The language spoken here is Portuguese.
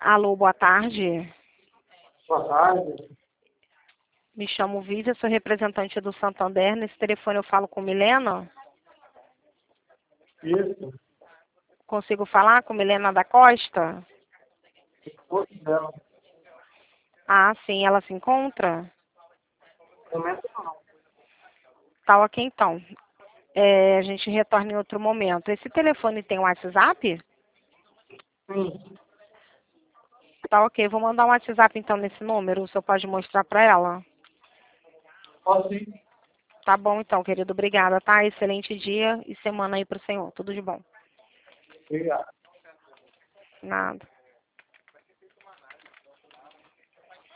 Alô, boa tarde. Boa tarde. Me chamo Vísia, sou representante do Santander. Nesse telefone eu falo com Milena. Isso. Consigo falar com Milena da Costa? Esposo dela. Ah, sim, ela se encontra? No momento não. Tá ok, então. A gente retorna em outro momento. Esse telefone tem WhatsApp? Sim. Tá ok, vou mandar um WhatsApp então nesse número. O senhor pode mostrar para ela? Posso ir? Tá bom então, querido. Obrigada, tá? Excelente dia e semana aí pro senhor. Tudo de bom. Obrigado. Nada.